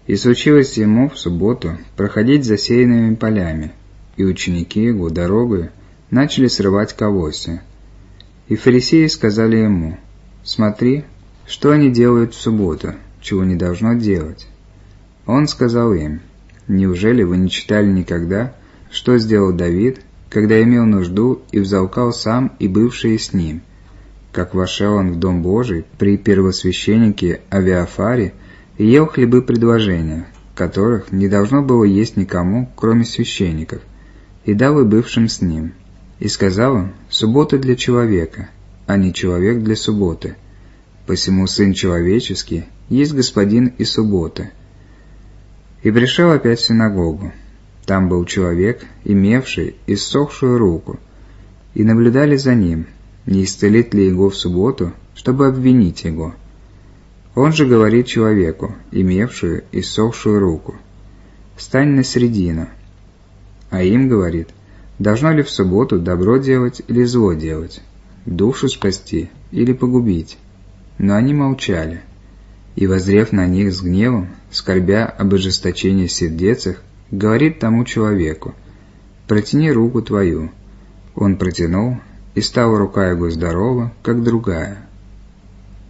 И случилось ему в субботу проходить засеянными полями, и ученики его дорогою начали срывать колосья. И фарисеи сказали ему: «Смотри, что они делают в субботу, чего не должно делать». Он сказал им: «Неужели вы не читали никогда, что сделал Давид, когда имел нужду и взалкал сам и бывшие с ним, как вошел он в Дом Божий при первосвященнике Авиафаре и ел хлебы предложения, которых не должно было есть никому, кроме священников, и дал и бывшим с ним. И сказал он: суббота для человека, а не человек для субботы. Посему Сын Человеческий есть Господин и субботы». И пришел опять в синагогу. Там был человек, имевший иссохшую руку, и наблюдали за ним, не исцелит ли его в субботу, чтобы обвинить его. Он же говорит человеку, имевшую иссохшую руку: «Стань на средину». А им говорит: должно ли в субботу добро делать или зло делать, душу спасти или погубить? Но они молчали. И, воззрев на них с гневом, скорбя об ожесточении сердец их, говорит тому человеку: «Протяни руку твою». Он протянул, и стала рука его здорова, как другая.